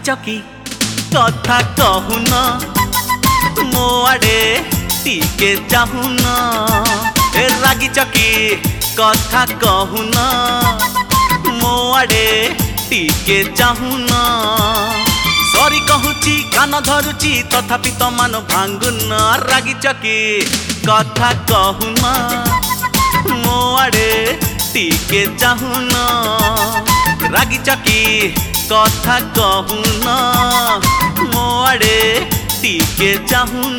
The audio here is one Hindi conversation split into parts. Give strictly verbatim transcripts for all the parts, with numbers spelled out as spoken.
चकी कथा कहून मो आड़े टीके चाहून ए रागी चकी कथा कहून मो आड़े टीके चाहून सरी कहूची कान धरुची तथापि तो मान भांगुन रागी चकी कथा कहून मो आड़े टीके चाहून रागी चकी कथा कहून मो आड़े टीके चाहून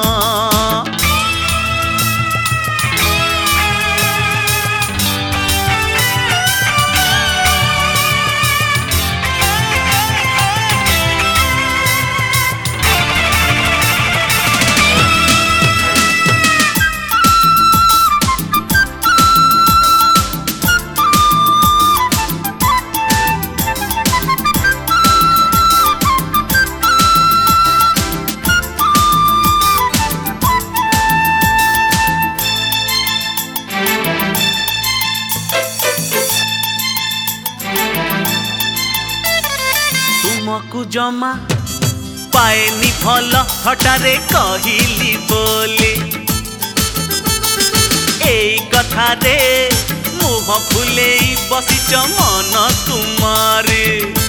तुमको जमा पाएनी भल हटारे कहिली बोले एई कथा रे मुह फुले बसिच मन तुम्हारे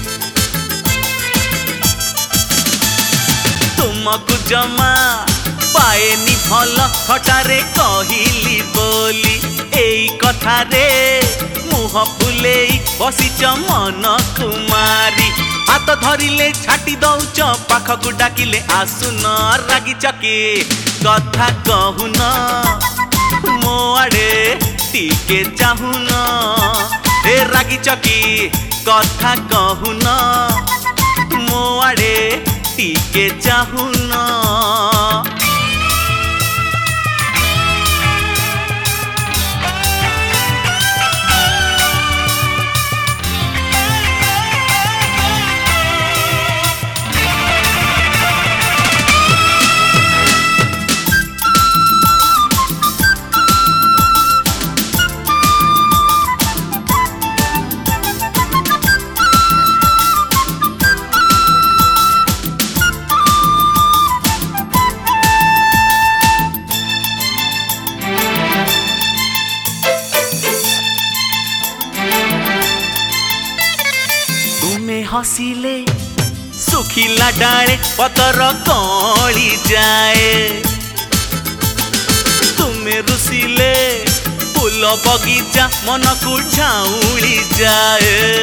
तुमको जमा पाएनी भल हटारे कहिली बोली एई कथा रे मुह फुले बसिच मन कुमारी हाथ धरिले छाटी दौच पाखकु डाकिले आसुन रागी चकी कथा कहून मो आड़े टीके चाहून ए रागी चकी कथा कहून मो आड़े टीके चाहून हसिले सुखिला डाले पतर कली जाए तुम्हें रुसिले फूल बगीचा मन को झाउली जाए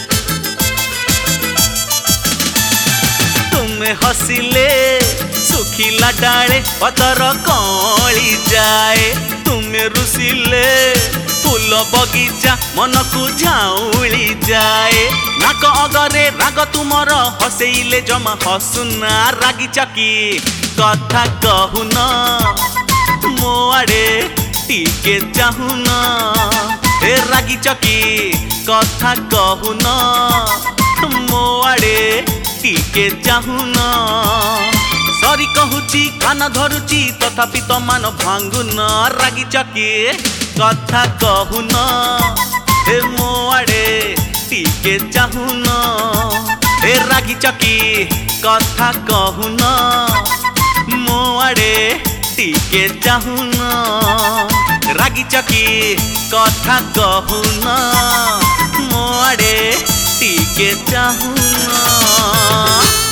तुम्हें हसिले सुखिला डाले पतर कली जाए तुम्हें रुसिले फूल बगीचा मन को झाउली जाए नाक अगरे राग तुमर हसेइले जमा हसुना रागी चकी कथा कहून मो आड़े टीके चाहून ए रागी चकी कथा कहून मो आड़े टीके चाहून सरी कहूची कान धरुची तथापि तो मान भांगुन रागी चकी कथा कहून ए मो आड़े टीके चाहून ए रागी चकी कथा कहून मो आड़े टीके चाहून रागी चकी कथा कहून मो आड़े टीके चाहून।